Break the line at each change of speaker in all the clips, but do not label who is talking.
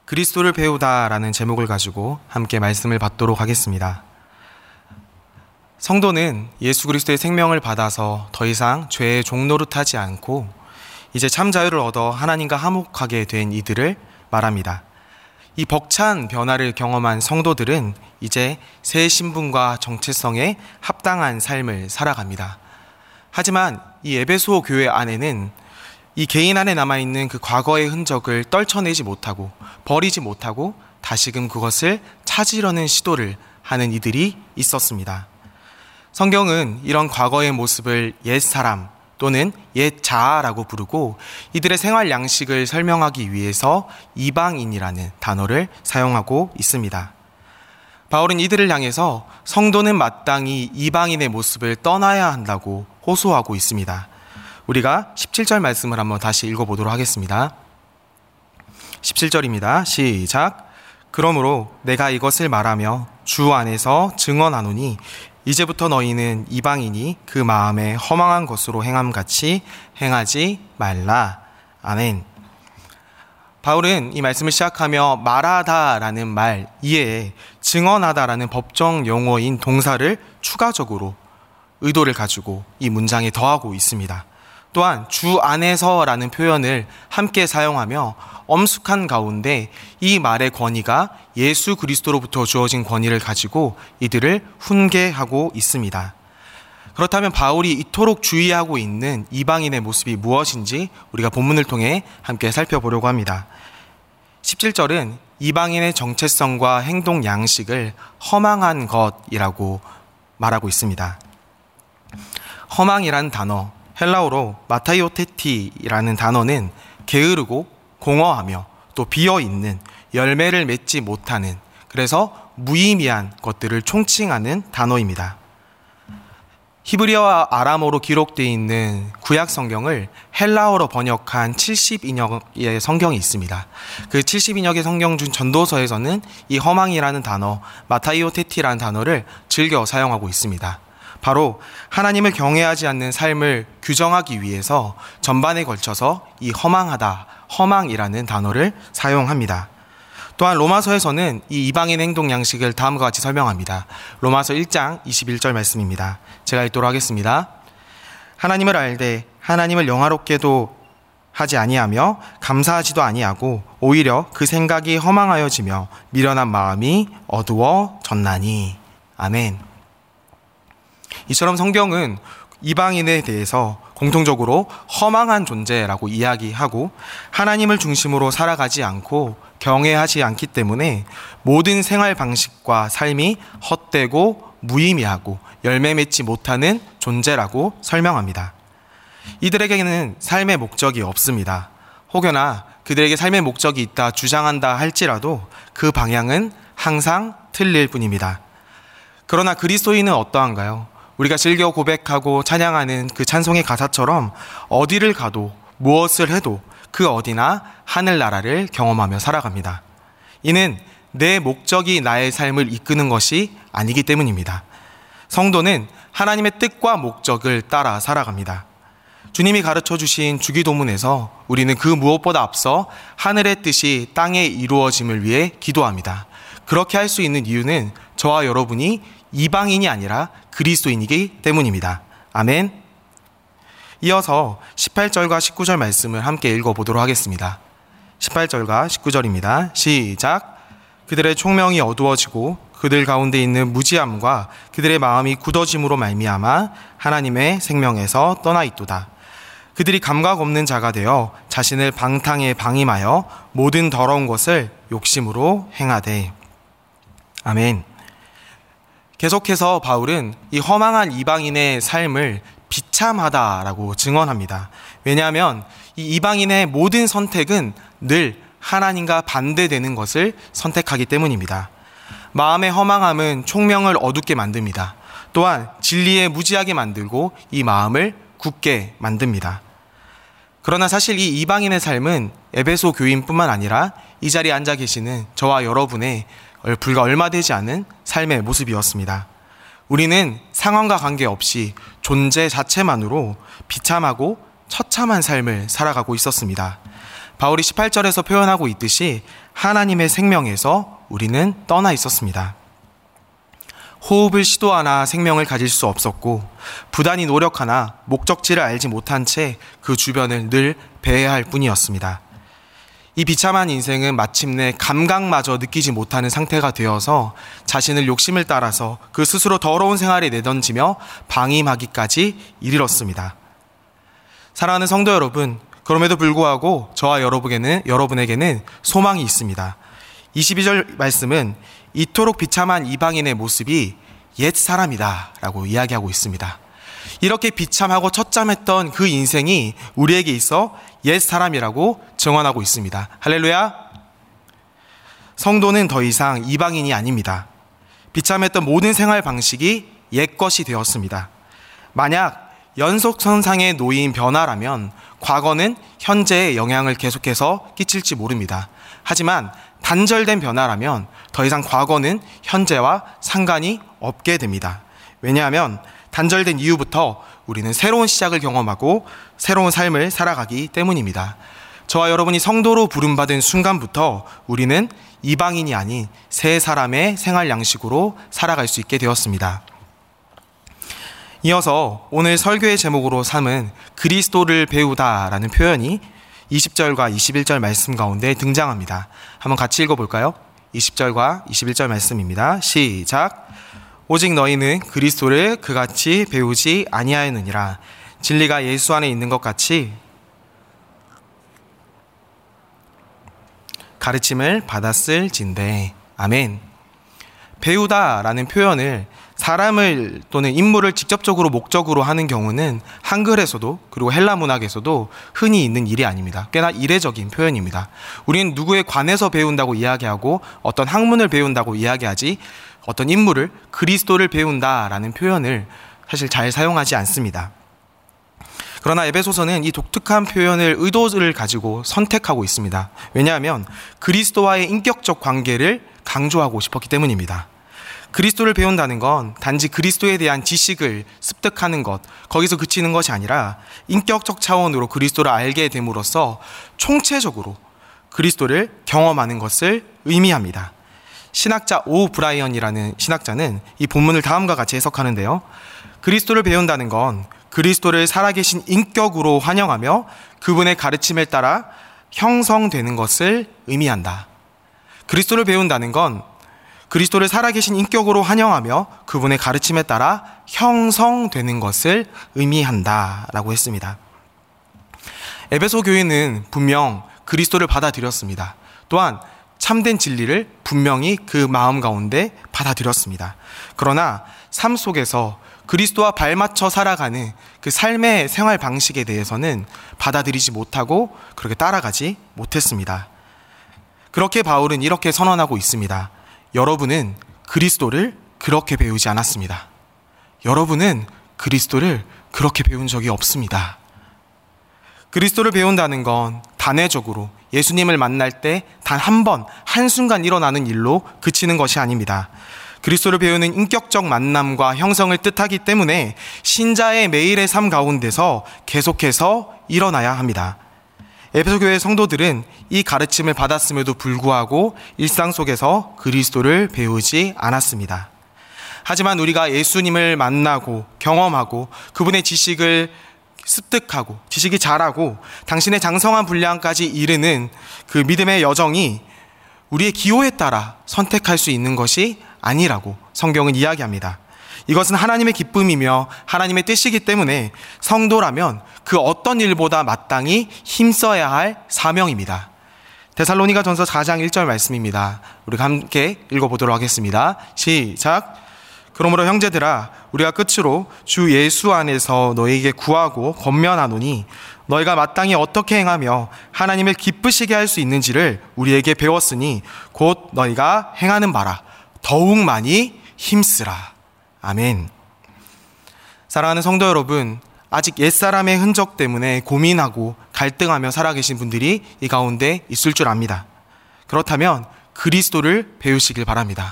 그리스도를 배우다라는 제목을 가지고 함께 말씀을 받도록 하겠습니다. 성도는 예수 그리스도의 생명을 받아서 더 이상 죄의 종노릇하지 않고 이제 참 자유를 얻어 하나님과 화목하게 된 이들을 말합니다. 이 벅찬 변화를 경험한 성도들은 이제 새 신분과 정체성에 합당한 삶을 살아갑니다. 하지만 이 에베소 교회 안에는 이 개인 안에 남아있는 그 과거의 흔적을 떨쳐내지 못하고 버리지 못하고 다시금 그것을 찾으려는 시도를 하는 이들이 있었습니다. 성경은 이런 과거의 모습을 옛사람 또는 옛자아라고 부르고 이들의 생활 양식을 설명하기 위해서 이방인이라는 단어를 사용하고 있습니다. 바울은 이들을 향해서 성도는 마땅히 이방인의 모습을 떠나야 한다고 호소하고 있습니다. 우리가 17절 말씀을 한번 다시 읽어보도록 하겠습니다. 17절입니다. 시작. 그러므로 내가 이것을 말하며 주 안에서 증언하노니 이제부터 너희는 이방인이 그 마음에 허망한 것으로 행함같이 행하지 말라. 아멘. 바울은 이 말씀을 시작하며 말하다라는 말 이외에 증언하다라는 법정 용어인 동사를 추가적으로 의도를 가지고 이 문장에 더하고 있습니다. 또한 주 안에서라는 표현을 함께 사용하며 엄숙한 가운데 이 말의 권위가 예수 그리스도로부터 주어진 권위를 가지고 이들을 훈계하고 있습니다. 그렇다면 바울이 이토록 주의하고 있는 이방인의 모습이 무엇인지 우리가 본문을 통해 함께 살펴보려고 합니다. 17절은 이방인의 정체성과 행동 양식을 허망한 것이라고 말하고 있습니다. 허망이라는 단어, 헬라어로 마타이오테티라는 단어는 게으르고 공허하며 또 비어있는, 열매를 맺지 못하는, 그래서 무의미한 것들을 총칭하는 단어입니다. 히브리어와 아람어로 기록되어 있는 구약 성경을 헬라어로 번역한 70인역의 성경이 있습니다. 그 70인역의 성경 중 전도서에서는 이 허망이라는 단어, 마타이오테티라는 단어를 즐겨 사용하고 있습니다. 바로 하나님을 경외하지 않는 삶을 규정하기 위해서 전반에 걸쳐서 이 허망하다, 허망이라는 단어를 사용합니다. 또한 로마서에서는 이 이방인 행동 양식을 다음과 같이 설명합니다. 로마서 1장 21절 말씀입니다. 제가 읽도록 하겠습니다. 하나님을 알되 하나님을 영화롭게도 하지 아니하며 감사하지도 아니하고 오히려 그 생각이 허망하여지며 미련한 마음이 어두워졌나니. 아멘. 이처럼 성경은 이방인에 대해서 공통적으로 허망한 존재라고 이야기하고 하나님을 중심으로 살아가지 않고 경외하지 않기 때문에 모든 생활 방식과 삶이 헛되고 무의미하고 열매 맺지 못하는 존재라고 설명합니다. 이들에게는 삶의 목적이 없습니다. 혹여나 그들에게 삶의 목적이 있다 주장한다 할지라도 그 방향은 항상 틀릴 뿐입니다. 그러나 그리스도인은 어떠한가요? 우리가 즐겨 고백하고 찬양하는 그 찬송의 가사처럼 어디를 가도 무엇을 해도 그 어디나 하늘나라를 경험하며 살아갑니다. 이는 내 목적이 나의 삶을 이끄는 것이 아니기 때문입니다. 성도는 하나님의 뜻과 목적을 따라 살아갑니다. 주님이 가르쳐 주신 주기도문에서 우리는 그 무엇보다 앞서 하늘의 뜻이 땅에 이루어짐을 위해 기도합니다. 그렇게 할 수 있는 이유는 저와 여러분이 이방인이 아니라 그리스도인이기 때문입니다. 아멘. 이어서 18절과 19절 말씀을 함께 읽어보도록 하겠습니다. 18절과 19절입니다. 시작. 그들의 총명이 어두워지고 그들 가운데 있는 무지함과 그들의 마음이 굳어짐으로 말미암아 하나님의 생명에서 떠나 있도다. 그들이 감각 없는 자가 되어 자신을 방탕에 방임하여 모든 더러운 것을 욕심으로 행하되. 아멘. 계속해서 바울은 이 허망한 이방인의 삶을 비참하다라고 증언합니다. 왜냐하면 이 이방인의 모든 선택은 늘 하나님과 반대되는 것을 선택하기 때문입니다. 마음의 허망함은 총명을 어둡게 만듭니다. 또한 진리에 무지하게 만들고 이 마음을 굳게 만듭니다. 그러나 사실 이 이방인의 삶은 에베소 교인뿐만 아니라 이 자리에 앉아 계시는 저와 여러분의 불과 얼마 되지 않은 삶의 모습이었습니다. 우리는 상황과 관계없이 존재 자체만으로 비참하고 처참한 삶을 살아가고 있었습니다. 바울이 18절에서 표현하고 있듯이 하나님의 생명에서 우리는 떠나 있었습니다. 호흡을 시도하나 생명을 가질 수 없었고 부단히 노력하나 목적지를 알지 못한 채 그 주변을 늘 배회할 뿐이었습니다. 이 비참한 인생은 마침내 감각마저 느끼지 못하는 상태가 되어서 자신을 욕심을 따라서 그 스스로 더러운 생활에 내던지며 방임하기까지 이르렀습니다. 사랑하는 성도 여러분, 그럼에도 불구하고 저와 여러분에게는 소망이 있습니다. 22절 말씀은 이토록 비참한 이방인의 모습이 옛 사람이다 라고 이야기하고 있습니다. 이렇게 비참하고 처참했던 그 인생이 우리에게 있어 옛 사람이라고 증언하고 있습니다. 할렐루야! 성도는 더 이상 이방인이 아닙니다. 비참했던 모든 생활 방식이 옛 것이 되었습니다. 만약 연속선상에 놓인 변화라면 과거는 현재에 영향을 계속해서 끼칠지 모릅니다. 하지만 단절된 변화라면 더 이상 과거는 현재와 상관이 없게 됩니다. 왜냐하면 단절된 이후부터 우리는 새로운 시작을 경험하고 새로운 삶을 살아가기 때문입니다. 저와 여러분이 성도로 부름받은 순간부터 우리는 이방인이 아닌 새 사람의 생활 양식으로 살아갈 수 있게 되었습니다. 이어서 오늘 설교의 제목으로 삼은 그리스도를 배우다라는 표현이 20절과 21절 말씀 가운데 등장합니다. 한번 같이 읽어볼까요? 20절과 21절 말씀입니다. 시작! 오직 너희는 그리스도를 그같이 배우지 아니하였느니라. 진리가 예수 안에 있는 것 같이 가르침을 받았을진대. 아멘. 배우다라는 표현을 사람을 또는 인물을 직접적으로 목적으로 하는 경우는 한글에서도 그리고 헬라 문학에서도 흔히 있는 일이 아닙니다. 꽤나 이례적인 표현입니다. 우리는 누구에 관해서 배운다고 이야기하고 어떤 학문을 배운다고 이야기하지 어떤 인물을 그리스도를 배운다라는 표현을 사실 잘 사용하지 않습니다. 그러나 에베소서는 이 독특한 표현을 의도를 가지고 선택하고 있습니다. 왜냐하면 그리스도와의 인격적 관계를 강조하고 싶었기 때문입니다. 그리스도를 배운다는 건 단지 그리스도에 대한 지식을 습득하는 것, 거기서 그치는 것이 아니라 인격적 차원으로 그리스도를 알게 됨으로써 총체적으로 그리스도를 경험하는 것을 의미합니다. 신학자 오 브라이언이라는 신학자는 이 본문을 다음과 같이 해석하는데요. 그리스도를 배운다는 건 그리스도를 살아계신 인격으로 환영하며 그분의 가르침을 따라 형성되는 것을 의미한다. 그리스도를 배운다는 건 그리스도를 살아계신 인격으로 환영하며 그분의 가르침에 따라 형성되는 것을 의미한다라고 했습니다. 에베소 교회는 분명 그리스도를 받아들였습니다. 또한 참된 진리를 분명히 그 마음 가운데 받아들였습니다. 그러나 삶 속에서 그리스도와 발맞춰 살아가는 그 삶의 생활 방식에 대해서는 받아들이지 못하고 그렇게 따라가지 못했습니다. 그렇게 바울은 이렇게 선언하고 있습니다. 여러분은 그리스도를 그렇게 배우지 않았습니다. 여러분은 그리스도를 그렇게 배운 적이 없습니다. 그리스도를 배운다는 건 단회적으로 예수님을 만날 때 단 한 번, 한순간 일어나는 일로 그치는 것이 아닙니다. 그리스도를 배우는 인격적 만남과 형성을 뜻하기 때문에 신자의 매일의 삶 가운데서 계속해서 일어나야 합니다. 에베소 교회 성도들은 이 가르침을 받았음에도 불구하고 일상 속에서 그리스도를 배우지 않았습니다. 하지만 우리가 예수님을 만나고 경험하고 그분의 지식을 습득하고 지식이 자라고 당신의 장성한 분량까지 이르는 그 믿음의 여정이 우리의 기호에 따라 선택할 수 있는 것이 아니라고 성경은 이야기합니다. 이것은 하나님의 기쁨이며 하나님의 뜻이기 때문에 성도라면 그 어떤 일보다 마땅히 힘써야 할 사명입니다. 데살로니가 전서 4장 1절 말씀입니다. 우리가 함께 읽어보도록 하겠습니다. 시작! 그러므로 형제들아 우리가 끝으로 주 예수 안에서 너희에게 구하고 권면하노니 너희가 마땅히 어떻게 행하며 하나님을 기쁘시게 할 수 있는지를 우리에게 배웠으니 곧 너희가 행하는 바라 더욱 많이 힘쓰라. 아멘. 사랑하는 성도 여러분, 아직 옛사람의 흔적 때문에 고민하고 갈등하며 살아계신 분들이 이 가운데 있을 줄 압니다. 그렇다면 그리스도를 배우시길 바랍니다.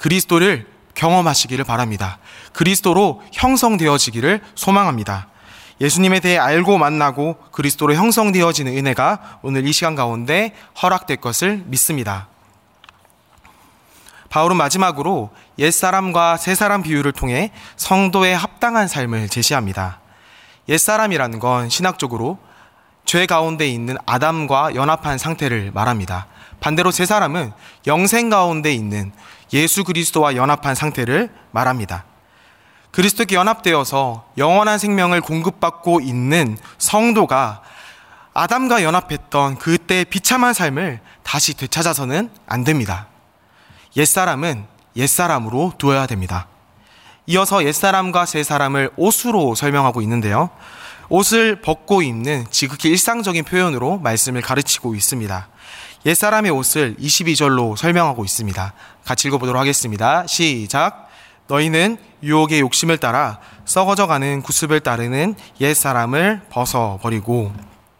그리스도를 경험하시기를 바랍니다. 그리스도로 형성되어지기를 소망합니다. 예수님에 대해 알고 만나고 그리스도로 형성되어지는 은혜가 오늘 이 시간 가운데 허락될 것을 믿습니다. 바울은 마지막으로 옛사람과 새사람 비유를 통해 성도의 합당한 삶을 제시합니다. 옛사람이라는 건 신학적으로 죄 가운데 있는 아담과 연합한 상태를 말합니다. 반대로 새사람은 영생 가운데 있는 예수 그리스도와 연합한 상태를 말합니다. 그리스도께 연합되어서 영원한 생명을 공급받고 있는 성도가 아담과 연합했던 그때의 비참한 삶을 다시 되찾아서는 안 됩니다. 옛사람은 옛사람으로 두어야 됩니다. 이어서 옛사람과 새사람을 옷으로 설명하고 있는데요. 옷을 벗고 입는 지극히 일상적인 표현으로 말씀을 가르치고 있습니다. 옛사람의 옷을 22절로 설명하고 있습니다. 같이 읽어보도록 하겠습니다. 시작. 너희는 유혹의 욕심을 따라 썩어져가는 구습을 따르는 옛사람을 벗어버리고.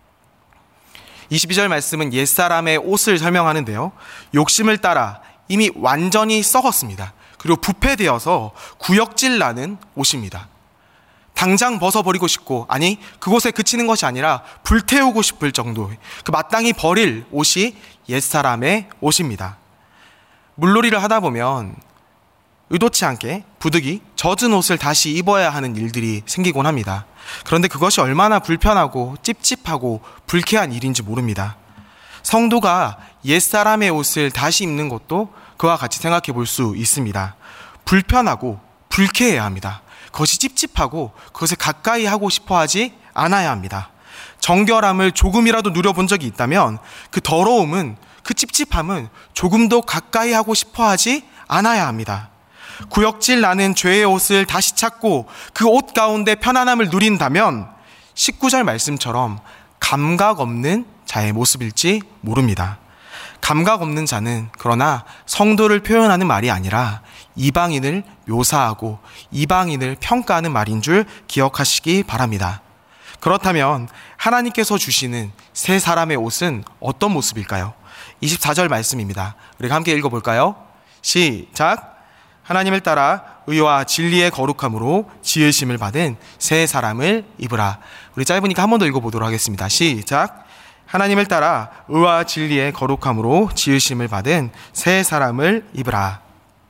22절 말씀은 옛사람의 옷을 설명하는데요. 욕심을 따라 이미 완전히 썩었습니다. 그리고 부패되어서 구역질 나는 옷입니다. 당장 벗어버리고 싶고, 아니 그곳에 그치는 것이 아니라 불태우고 싶을 정도의 그 마땅히 버릴 옷이 옛사람의 옷입니다. 물놀이를 하다 보면 의도치 않게 부득이 젖은 옷을 다시 입어야 하는 일들이 생기곤 합니다. 그런데 그것이 얼마나 불편하고 찝찝하고 불쾌한 일인지 모릅니다. 성도가 옛사람의 옷을 다시 입는 것도 그와 같이 생각해 볼 수 있습니다. 불편하고 불쾌해야 합니다. 그것이 찝찝하고 그것을 가까이 하고 싶어 하지 않아야 합니다. 정결함을 조금이라도 누려본 적이 있다면 그 더러움은, 그 찝찝함은 조금도 가까이 하고 싶어 하지 않아야 합니다. 구역질 나는 죄의 옷을 다시 찾고 그 옷 가운데 편안함을 누린다면 19절 말씀처럼 감각 없는 자의 모습일지 모릅니다. 감각 없는 자는 그러나 성도를 표현하는 말이 아니라 이방인을 묘사하고 이방인을 평가하는 말인 줄 기억하시기 바랍니다. 그렇다면 하나님께서 주시는 새 사람의 옷은 어떤 모습일까요? 24절 말씀입니다. 우리가 함께 읽어볼까요? 시작. 하나님을 따라 의와 진리의 거룩함으로 지으심을 받은 새 사람을 입으라. 우리 짧으니까 한 번 더 읽어보도록 하겠습니다. 시작. 하나님을 따라 의와 진리의 거룩함으로 지으심을 받은 새 사람을 입으라.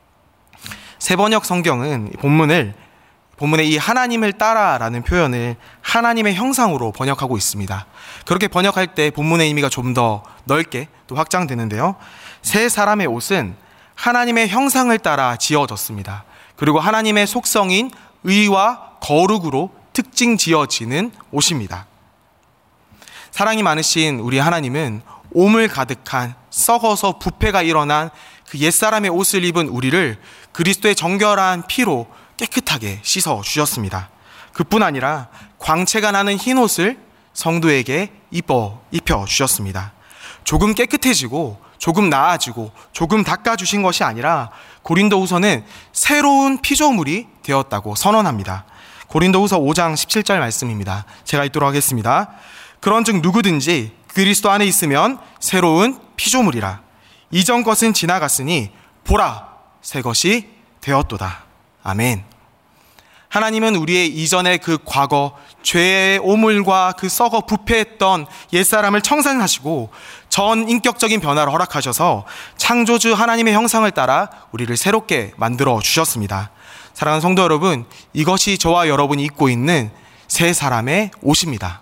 세번역 성경은 본문의 이 하나님을 따라라는 표현을 하나님의 형상으로 번역하고 있습니다. 그렇게 번역할 때 본문의 의미가 좀 더 넓게 또 확장되는데요. 새 사람의 옷은 하나님의 형상을 따라 지어졌습니다. 그리고 하나님의 속성인 의와 거룩으로 특징 지어지는 옷입니다. 사랑이 많으신 우리 하나님은 오물 가득한 썩어서 부패가 일어난 그 옛사람의 옷을 입은 우리를 그리스도의 정결한 피로 깨끗하게 씻어 주셨습니다. 그뿐 아니라 광채가 나는 흰 옷을 성도에게 입혀 주셨습니다. 조금 깨끗해지고 조금 나아지고 조금 닦아주신 것이 아니라 고린도후서는 새로운 피조물이 되었다고 선언합니다. 고린도후서 5장 17절 말씀입니다. 제가 읽도록 하겠습니다. 그런즉 누구든지 그리스도 안에 있으면 새로운 피조물이라. 이전 것은 지나갔으니 보라 새 것이 되었도다. 아멘. 하나님은 우리의 이전의 그 과거 죄의 오물과 그 썩어 부패했던 옛사람을 청산하시고 전 인격적인 변화를 허락하셔서 창조주 하나님의 형상을 따라 우리를 새롭게 만들어 주셨습니다. 사랑하는 성도 여러분, 이것이 저와 여러분이 입고 있는 새 사람의 옷입니다.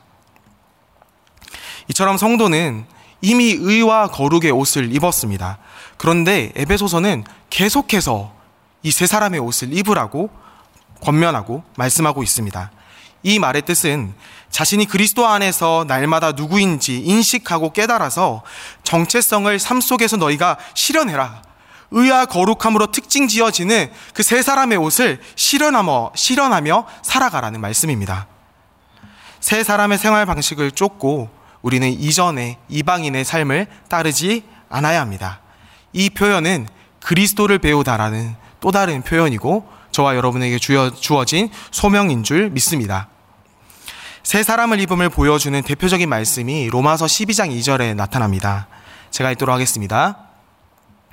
이처럼 성도는 이미 의와 거룩의 옷을 입었습니다. 그런데 에베소서는 계속해서 이 새 사람의 옷을 입으라고 권면하고 말씀하고 있습니다. 이 말의 뜻은 자신이 그리스도 안에서 날마다 누구인지 인식하고 깨달아서 정체성을 삶 속에서 너희가 실현해라. 의와 거룩함으로 특징 지어지는 그 새 사람의 옷을 실현하며 살아가라는 말씀입니다. 새 사람의 생활 방식을 쫓고 우리는 이전의 이방인의 삶을 따르지 않아야 합니다. 이 표현은 그리스도를 배우다라는 또 다른 표현이고 저와 여러분에게 주어진 소명인 줄 믿습니다. 새 사람을 입음을 보여주는 대표적인 말씀이 로마서 12장 2절에 나타납니다. 제가 읽도록 하겠습니다.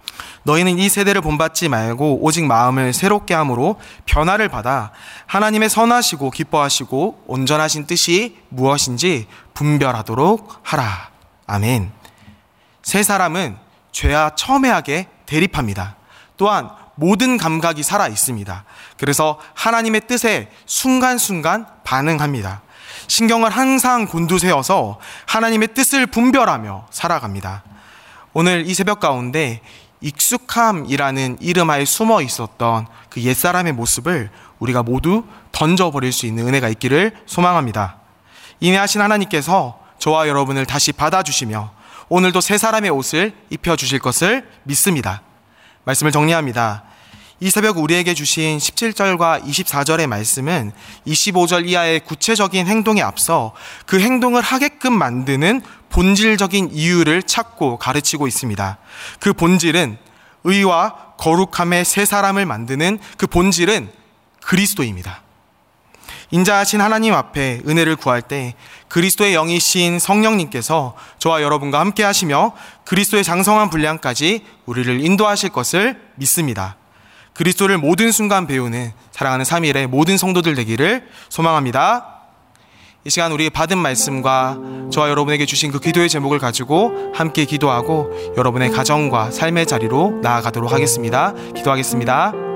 너희는 이 세대를 본받지 말고 오직 마음을 새롭게 함으로 변화를 받아 하나님의 선하시고 기뻐하시고 온전하신 뜻이 무엇인지 분별하도록 하라. 아멘. 세 사람은 죄와 첨예하게 대립합니다. 또한 모든 감각이 살아 있습니다. 그래서 하나님의 뜻에 순간순간 반응합니다. 신경을 항상 곤두세워서 하나님의 뜻을 분별하며 살아갑니다. 오늘 이 새벽 가운데 익숙함이라는 이름하에 숨어 있었던 그 옛사람의 모습을 우리가 모두 던져버릴 수 있는 은혜가 있기를 소망합니다. 인내하신 하나님께서 저와 여러분을 다시 받아주시며 오늘도 새 사람의 옷을 입혀주실 것을 믿습니다. 말씀을 정리합니다. 이 새벽 우리에게 주신 17절과 24절의 말씀은 25절 이하의 구체적인 행동에 앞서 그 행동을 하게끔 만드는 본질적인 이유를 찾고 가르치고 있습니다. 그 본질은 의와 거룩함의 새 사람을 만드는 그 본질은 그리스도입니다. 인자하신 하나님 앞에 은혜를 구할 때 그리스도의 영이신 성령님께서 저와 여러분과 함께 하시며 그리스도의 장성한 분량까지 우리를 인도하실 것을 믿습니다. 그리스도를 모든 순간 배우는 사랑하는 3일의 모든 성도들 되기를 소망합니다. 이 시간 우리 받은 말씀과 저와 여러분에게 주신 그 기도의 제목을 가지고 함께 기도하고 여러분의 가정과 삶의 자리로 나아가도록 하겠습니다. 기도하겠습니다.